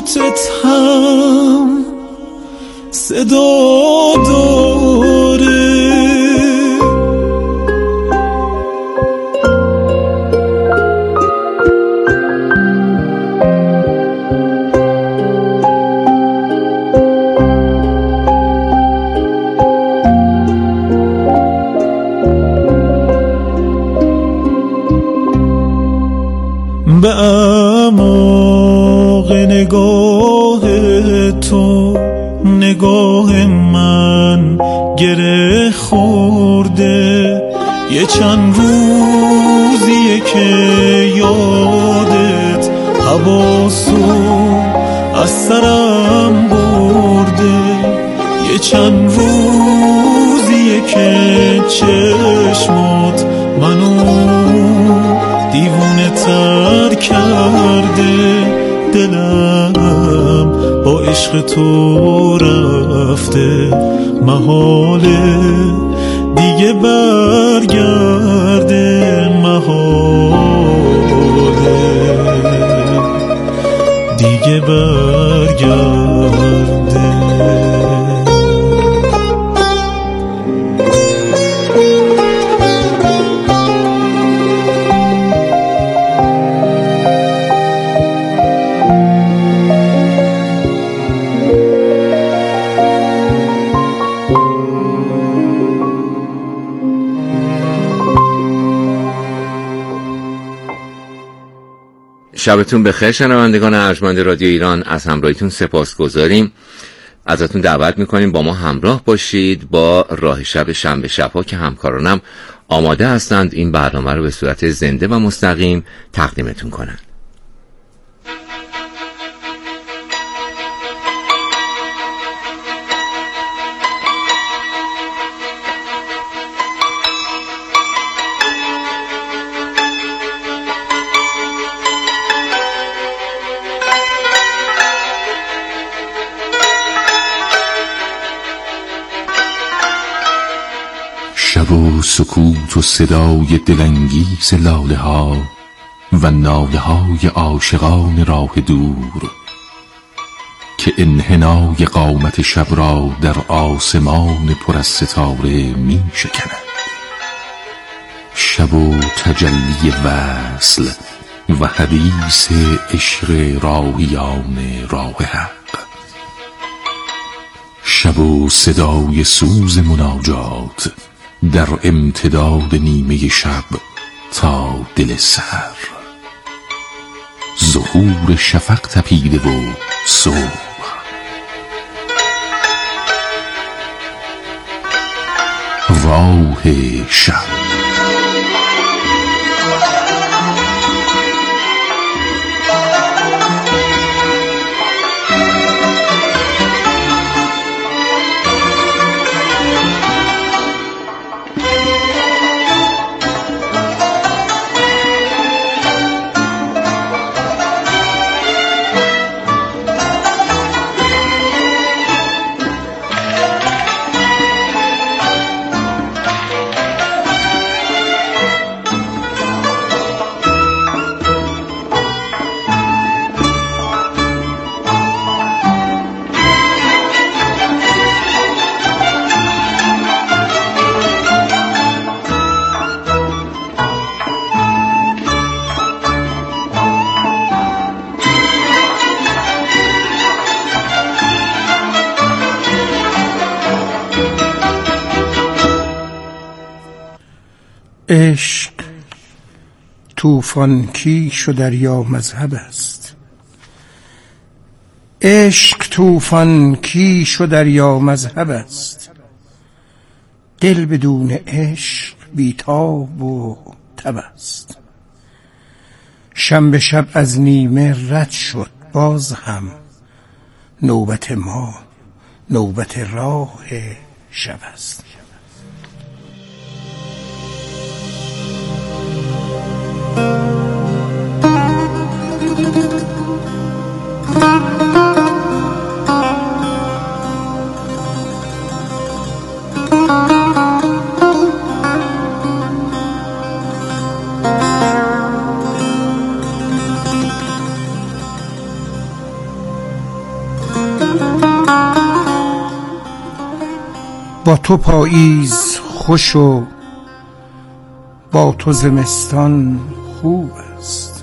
صوتت هم صدا داره. به اعماق نگاه تو نگاه من گره خورده. یه چند روزیه که یادت حواسو از سرم برده. یه چند روزیه که چشمات منو دیوونه تر کرده. دلم با عشق تو رفته، محاله دیگه برگرده. محاله دیگه برگرده. شبتون بخیر شنوندگان ارجمند رادیو ایران، از همراهیتون سپاسگزاریم. ازتون دعوت میکنیم با ما همراه باشید با راه شب شنبه شب‌ها که همکارانم آماده هستند این برنامه رو به صورت زنده و مستقیم تقدیمتون کنند. شب و سکوت و صدای دلانگیز لاله ها و ناله های عاشقان راه دور که انحنای قامت شب را در آسمان پر از ستاره می شکند. شب و تجلی وصل و حدیث عشق راهیان راه حق. شب و صدای سوز مناجات در امتداد نیمه شب تا دل سحر. ظهور شفق تپیده و صبح. راه شب. عشق طوفان کیش و دریا مذهب است. عشق طوفان کیش و دریا مذهب است. دل بدون عشق بیتاب و تب است. شنبه شب از نیمه رد شد باز هم، نوبت ما نوبت راه شب است. با تو پاییز خوش و با تو زمستان خوب است.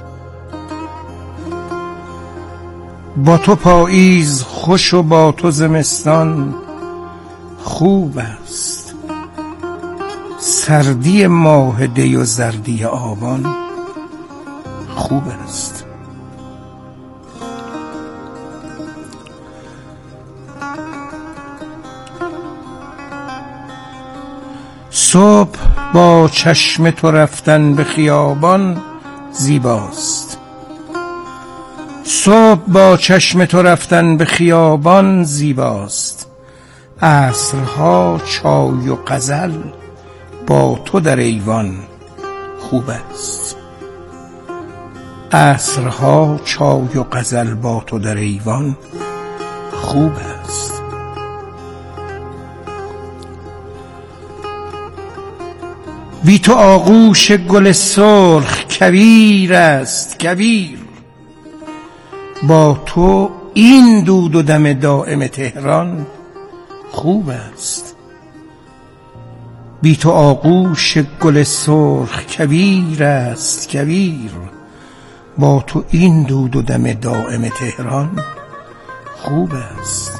با تو پاییز خوش و با تو زمستان خوب است. سردی ماه دی و زردی آبان خوب است. صبح با چشم تو رفتن به خیابان زیباست. صبح با چشم تو رفتن به خیابان زیباست. عصرها چای و غزل با تو در ایوان خوب است. عصرها چای و غزل با تو در ایوان خوب است. بی تو آغوش گل سرخ کویر است کویر. با تو این دود و دم دائم تهران خوب است. بی تو آغوش گل سرخ کویر است کویر. با تو این دود و دم دائم تهران خوب است.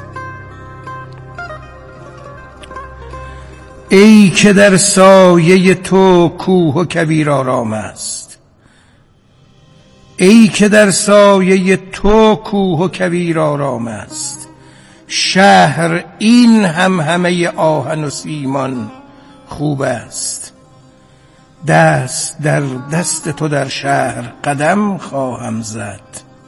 ای که در سایه تو کوه و کویر آرام است. ای که در سایه تو کوه و کویر آرام است. شهر این همه آهن و سیمان خوب است. دست در دست تو در شهر قدم خواهم زد.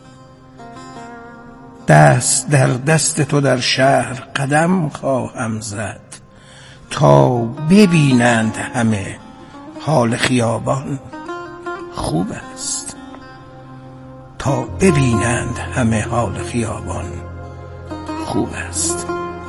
دست در دست تو در شهر قدم خواهم زد تا ببینند همه حال خیابان خوب است. تا ببینند همه حال خیابان خوب است.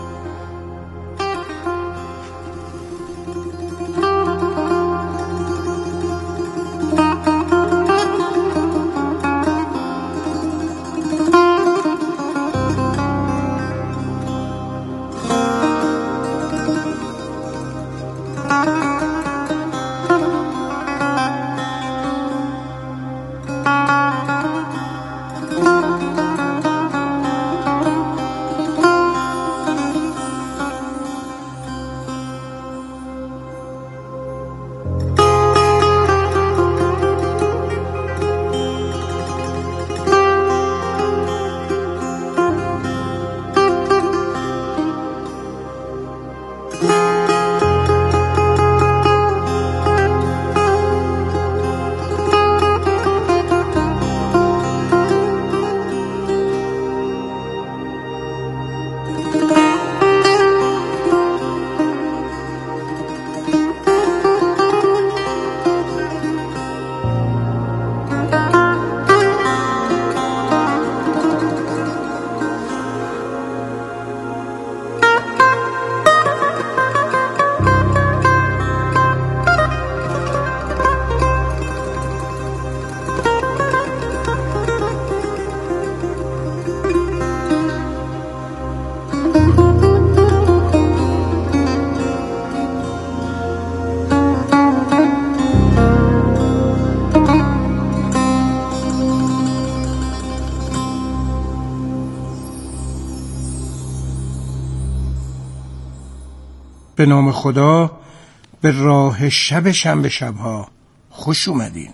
به نام خدا، به راه شب شنبه شبها خوش اومدین.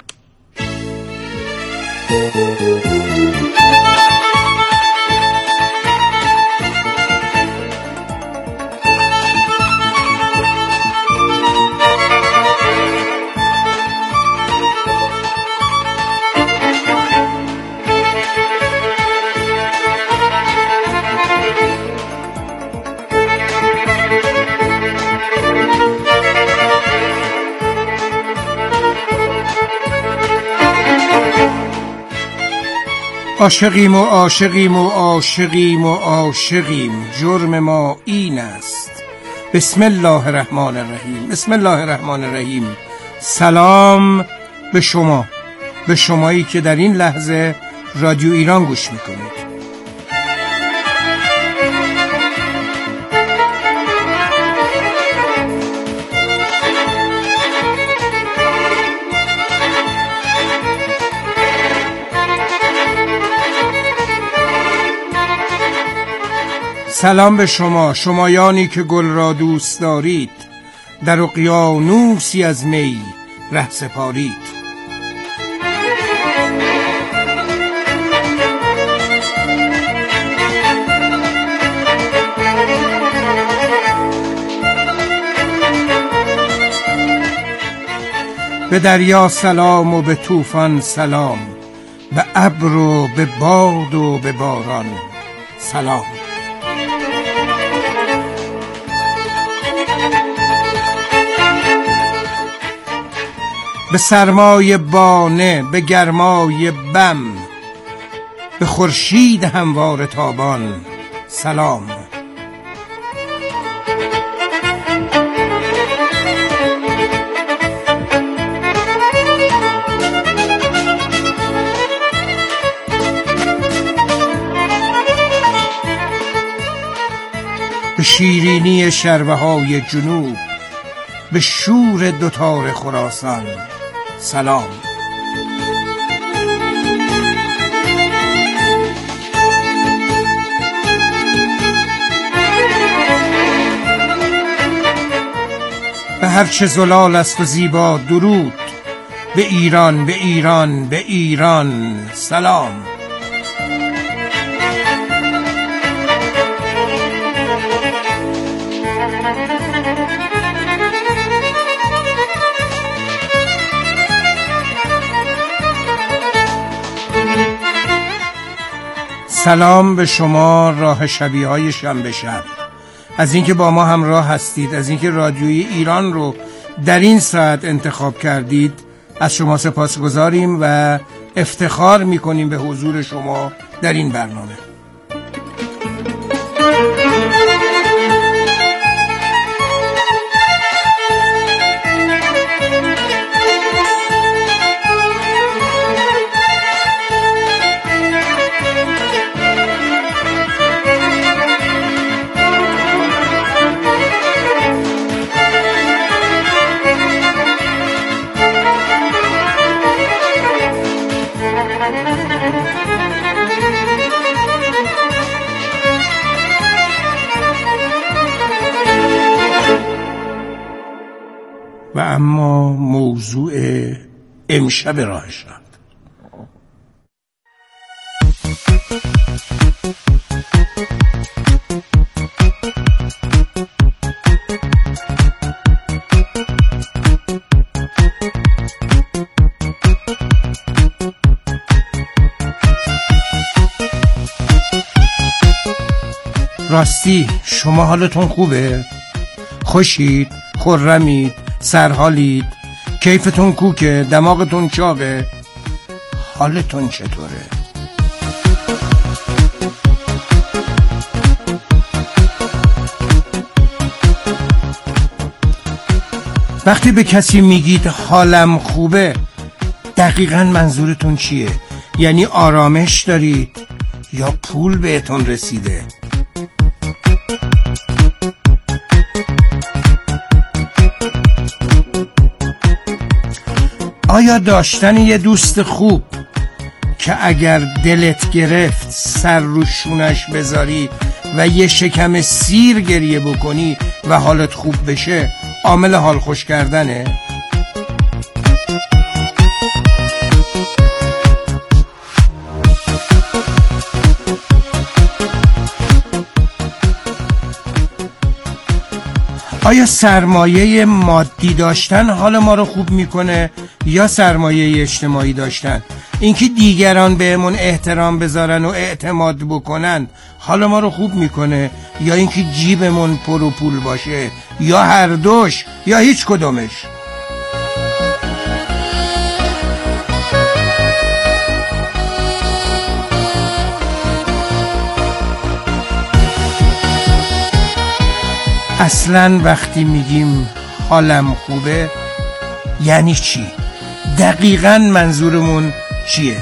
عاشقیم و عاشقیم و عاشقیم و عاشقیم، جرم ما این است. بسم الله الرحمن الرحیم. بسم الله الرحمن الرحیم. سلام به شما، به شمایی که در این لحظه رادیو ایران گوش میکنید. سلام به شما شمایانی که گل را دوست دارید، در اقیانوسی از می ره سپارید. به دریا سلام و به طوفان سلام، به ابر و به باد و به باران سلام. به سرمای بانه، به گرمای بم، به خورشید هموار تابان سلام. به شیرینی شربه های جنوب، به شور دوتار خراسان سلام. به هر چه زلال است و زیبا درود، به ایران به ایران به ایران سلام. سلام به شما راه شبی های شنبه شب، از اینکه با ما همراه هستید، از اینکه رادیوی ایران رو در این ساعت انتخاب کردید. از شما سپاسگزاریم و افتخار میکنیم به حضور شما در این برنامه. و اما موضوع امشب راه شب، راستی شما حالتون خوبه؟ خوشید؟ خرمید؟ سرحالید؟ کیفتون کوکه؟ دماغتون چاقه؟ حالتون چطوره؟ وقتی به کسی میگید حالم خوبه، دقیقاً منظورتون چیه؟ یعنی آرامش دارید یا پول بهتون رسیده؟ آیا داشتن یه دوست خوب که اگر دلت گرفت سر رو شونش بذاری و یه شکم سیر گریه بکنی و حالت خوب بشه عامل حال خوش کردنه؟ آیا سرمایه مادی داشتن حال ما رو خوب میکنه یا سرمایه اجتماعی داشتن؟ اینکه دیگران بهمون احترام بذارن و اعتماد بکنن حال ما رو خوب میکنه یا اینکه جیبمون پر و پول باشه یا هر دوش یا هیچ کدومش؟ اصلاً وقتی میگیم حالم خوبه یعنی چی؟ دقیقاً منظورمون چیه؟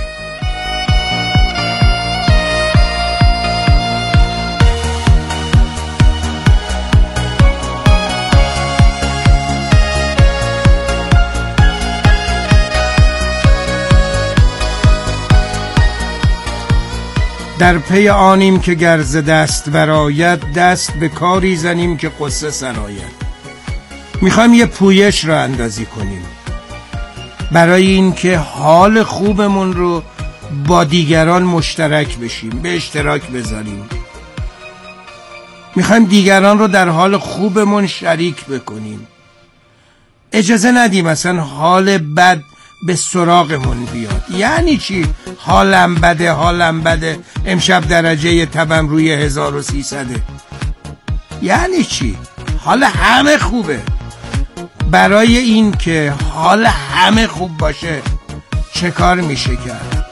در پی آنیم که گرز دست براید، دست به کاری زنیم که قصه سراید. میخوایم یه پویش رو اندازی کنیم برای این که حال خوبمون رو با دیگران مشترک بشیم، به اشتراک بذاریم. میخوایم دیگران رو در حال خوبمون شریک بکنیم. اجازه ندیم مثلا حال بد به سراغمون بیاد. یعنی چی حالم بده؟ امشب درجه تبم روی 1300. یعنی چی؟ حال همه خوبه. برای این که حال همه خوب باشه چه کار میشه کرد؟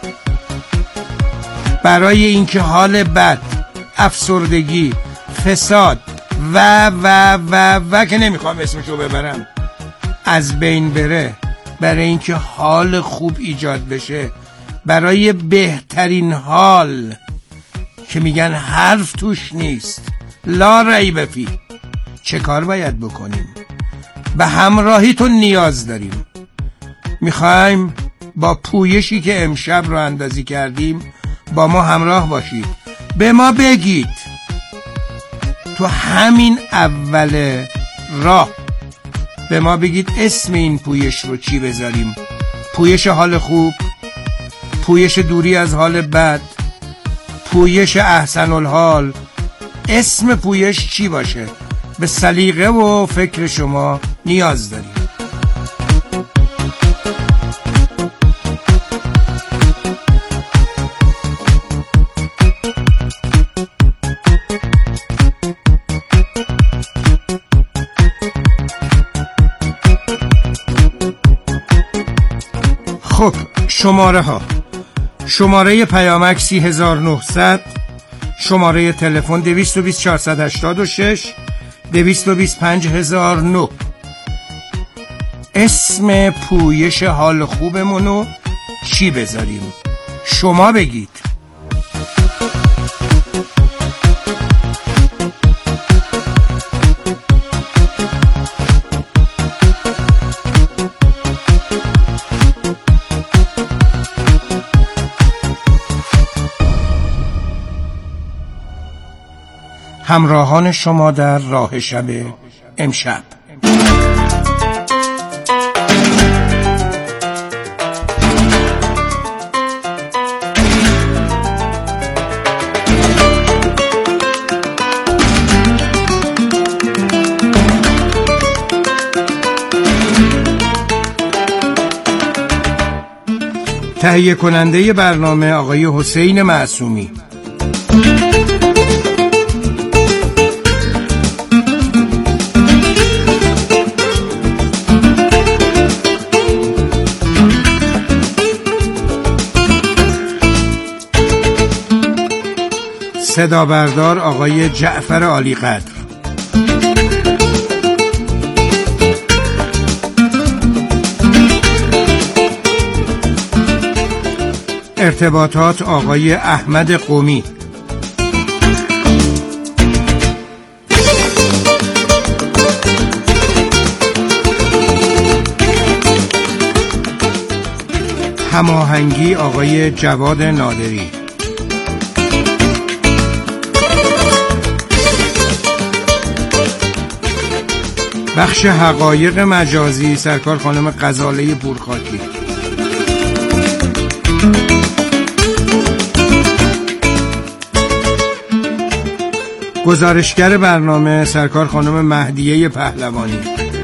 برای این که حال بد، افسردگی، فساد و که نمیخوام اسمشو ببرم از بین بره، برای اینکه حال خوب ایجاد بشه، برای بهترین حال که میگن حرف توش نیست، لا ریب فیه، چه کار باید بکنیم؟ به همراهیتون نیاز داریم. میخوایم با پویشی که امشب رو اندازی کردیم با ما همراه باشید. به ما بگید تو همین اول راه به ما بگید اسم این پویش رو چی بذاریم؟ پویش حال خوب، پویش دوری از حال بد، پویش احسن الحال. اسم پویش چی باشه؟ به سلیقه و فکر شما نیاز داریم. خب شماره ها: شماره پیامک 3900، شماره تلفن 220 486 225009. اسم پویش حال خوبمونو چی بذاریم؟ شما بگید. همراهان شما در راه شب امشب. تهیه کننده برنامه آقای حسین معصومی. صدا بردار آقای جعفر عالی قدر. ارتباطات آقای احمد قومی. هماهنگی آقای جواد نادری. بخش حقایق مجازی سرکار خانم غزاله پورخاکی. گزارشگر برنامه سرکار خانم مهدیه پهلوانی.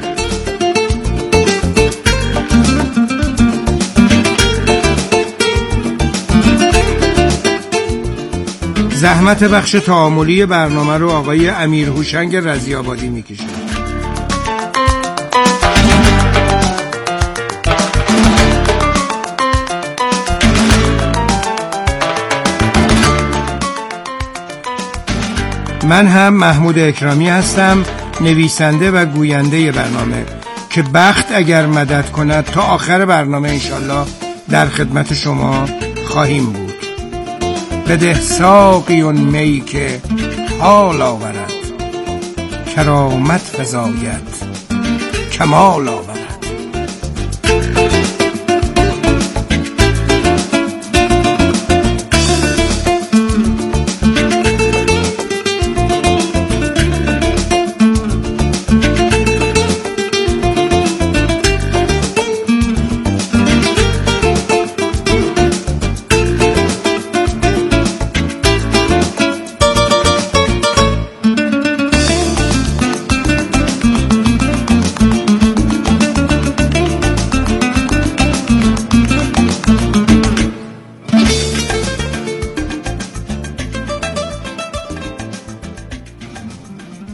زحمت بخش تعاملی برنامه رو آقای امیر هوشنگ رضی‌آبادی میکشه. من هم محمود اکرامی هستم، نویسنده و گوینده برنامه که بخت اگر مدد کند تا آخر برنامه انشالله در خدمت شما خواهیم بود. بده ساقی اون می که حال آورد، کرامت فزاید کمال آورد.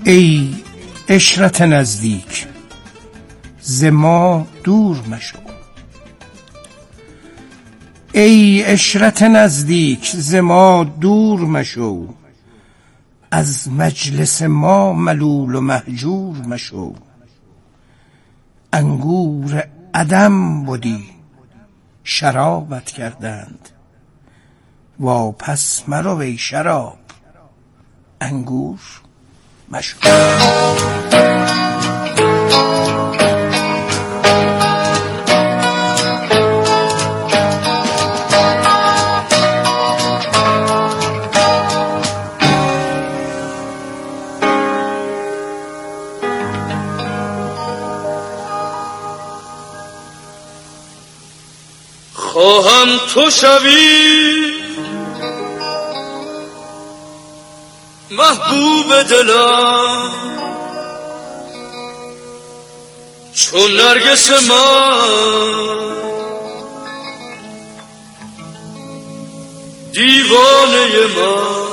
ای عشرت نزدیک ز ما دور مشو، ای عشرت نزدیک ز ما دور مشو، از مجلس ما ملول و مهجور مشو. انگور عدم بودی شرابت کردند، واپس مرو ای شراب انگور مشو. خواهم تو شوی محبوب دلم، چون نرگس من دیوانه من.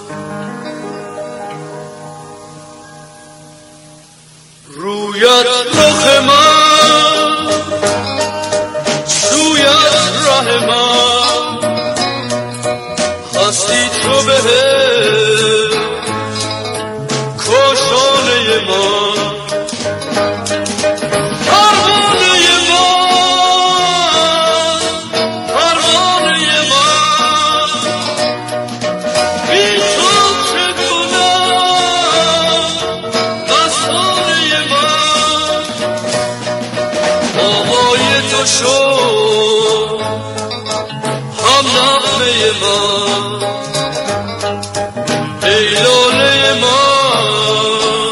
رویت رخ من، سویت راه من، هستی تو به کاشانه من. پروانه من، پروانه من، بی تو چگونه مستانه من. آوای تو شد هم نغمه من، ای لاله من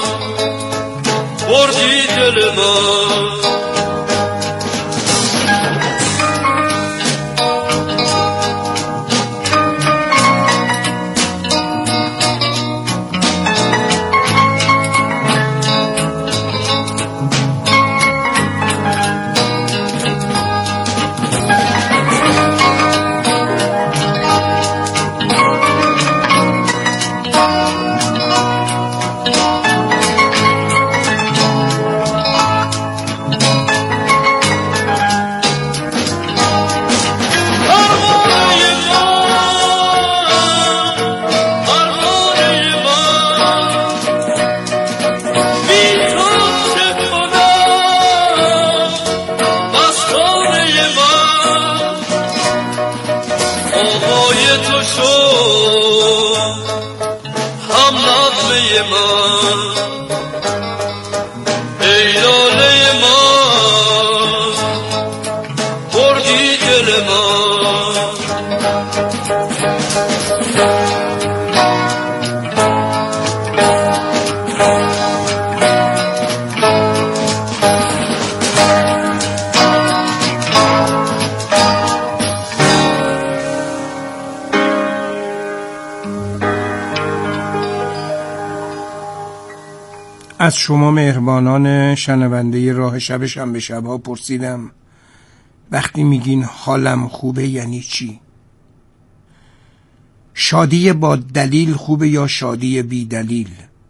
بردی دل من. از شما مهربانان شنونده راه شب شنبه شب‌ها پرسیدم وقتی میگین حالم خوبه یعنی چی؟ شادی با دلیل خوبه یا شادی بی دلیل؟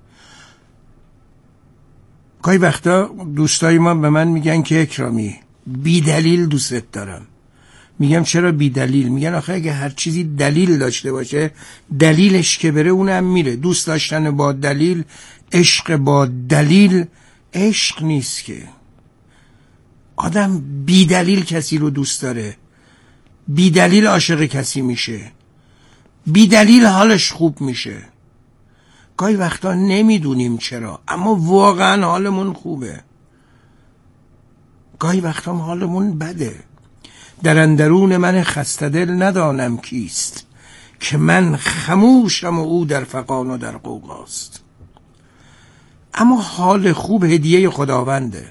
گاهی وقتا دوستای من به من میگن که اکرامی بی دلیل دوستت دارم. میگم چرا بی دلیل؟ میگن آخه اگه هر چیزی دلیل داشته باشه دلیلش که بره اونم میره. دوست داشتن با دلیل، عشق با دلیل عشق نیست که. آدم بی دلیل کسی رو دوست داره، بی دلیل عاشق کسی میشه، بی دلیل حالش خوب میشه. گاهی وقتا نمیدونیم چرا اما واقعا حالمون خوبه، گاهی وقتا حالمون بده. در اندرون من خسته دل ندانم کیست، که من خموشم و او در فغان و در غوغاست. اما حال خوب هدیه خداونده.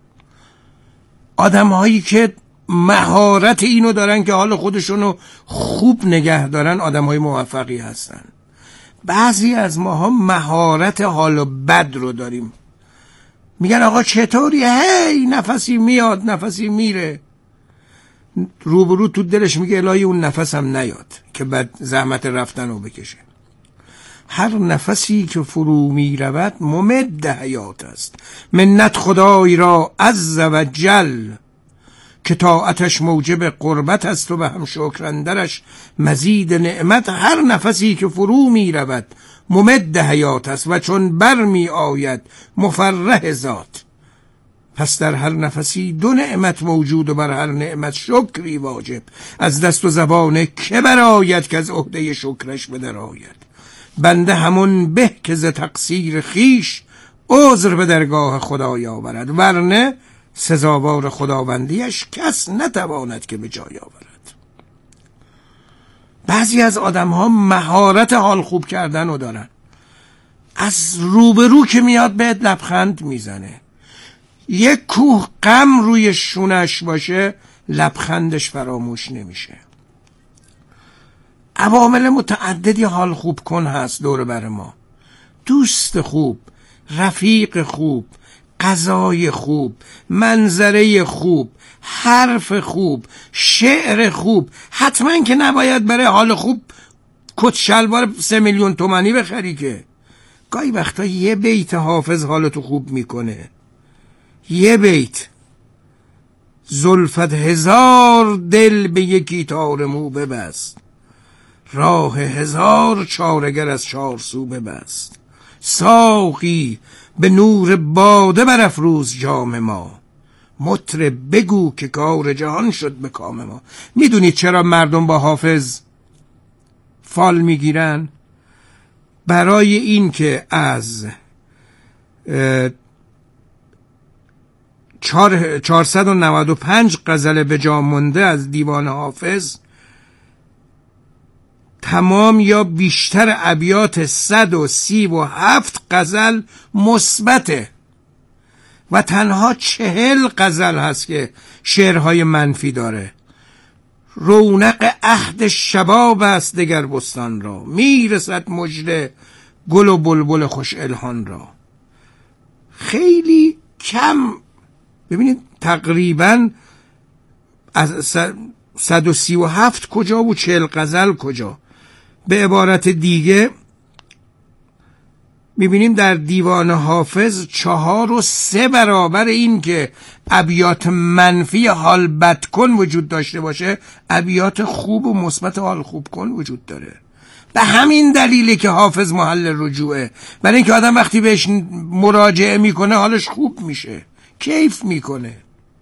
آدم هایی که مهارت اینو دارن که حال خودشونو خوب نگه دارن آدم های موفقی هستن. بعضی از ماها مهارت حال بد رو داریم. میگن آقا چطوری؟ هی نفسی میاد نفسی میره. روبرو تو دلش میگه الهی اون نفسم نیاد که بعد زحمت رفتن رو بکشه. هر نفسی که فرو می رود ممد حیات است. منت خدای را عز و جل که طاعتش موجب قربت است و به هم شکرندرش مزید نعمت. هر نفسی که فرو می رود ممد حیات است و چون بر می آید مفرح ذات. پس در هر نفسی دو نعمت موجود و بر هر نعمت شکری واجب. از دست و زبان که برآید که از عهده شکرش بدر آید. بنده همون به که ز تقصیر خیش عذر به درگاه خدای آورد، ورنه سزاوار خداوندیش کس نتواند که به جای آورد. بعضی از آدم ها مهارت حال خوب کردن رو دارن. از روبرو که میاد بهت لبخند میزنه. یک کوه غم روی شونش باشه لبخندش فراموش نمیشه. عوامل متعددی حال خوب کن هست دور بر ما. دوست خوب، رفیق خوب، غذای خوب، منظره خوب، حرف خوب، شعر خوب. حتما که نباید برای حال خوب کت شلوار 3 میلیون تومانی بخری که. گاهی وقتا یه بیت حافظ حالتو خوب میکنه. یه بیت. زلفت هزار دل به یکی تار مو ببست، راه هزار چارگر از چارسو ببست. ساقی به نور باده برافروز جام ما، مطرب بگو که کار جهان شد به کام ما. میدونید چرا مردم با حافظ فال میگیرن؟ برای این که از 495 غزل به جا مونده از دیوان حافظ تمام یا بیشتر ابیات 137 غزل مثبته و تنها 40 غزل هست که شعرهای منفی داره. رونق عهد شباب است دگر بستان را، میرسد مژده گل و بلبل خوش الحان را. خیلی کم. ببینید تقریبا از 137 کجا و 40 غزل کجا. به عبارت دیگه میبینیم در دیوان حافظ 4 و 3 برابر این که ابیات منفی حال بد کن وجود داشته باشه، ابیات خوب و مثبت حال خوب کن وجود داره. به همین دلیلی که حافظ محل رجوعه، برای اینکه آدم وقتی بهش مراجعه میکنه حالش خوب میشه، کیف میکنه.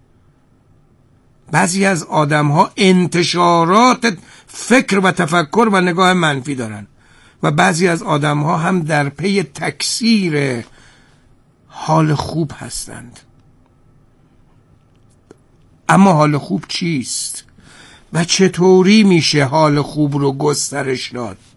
بعضی از آدم ها انتشارات فکر و تفکر و نگاه منفی دارن و بعضی از آدم ها هم در پی تکثیر حال خوب هستند. اما حال خوب چیست و چطوری میشه حال خوب رو گسترش داد؟